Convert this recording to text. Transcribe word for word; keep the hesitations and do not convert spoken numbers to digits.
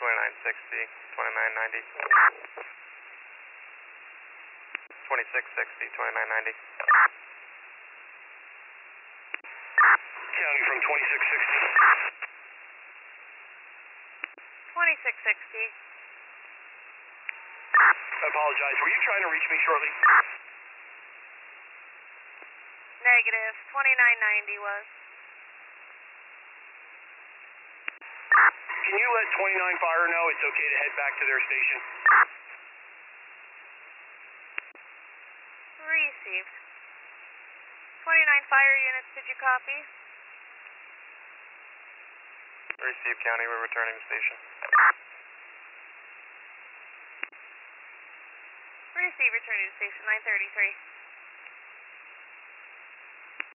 twenty-nine sixty, twenty-nine ninety. twenty-six sixty, twenty-nine ninety. County from twenty-six sixty. twenty-six sixty. I apologize. Were you trying to reach me shortly? Negative. twenty-nine ninety was. Can you let twenty-nine Fire know it's okay to head back to their station? Received. twenty-nine fire units, did you copy? Receive County, we're returning to station. Receive, returning to station nine thirty-three.